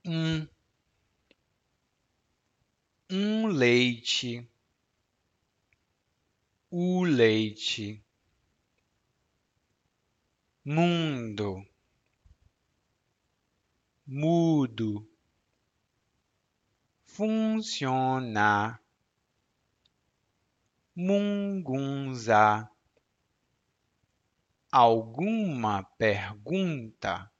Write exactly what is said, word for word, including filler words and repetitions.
um, um leite, o leite, mundo, mudo, funciona, mungunzá. Alguma pergunta?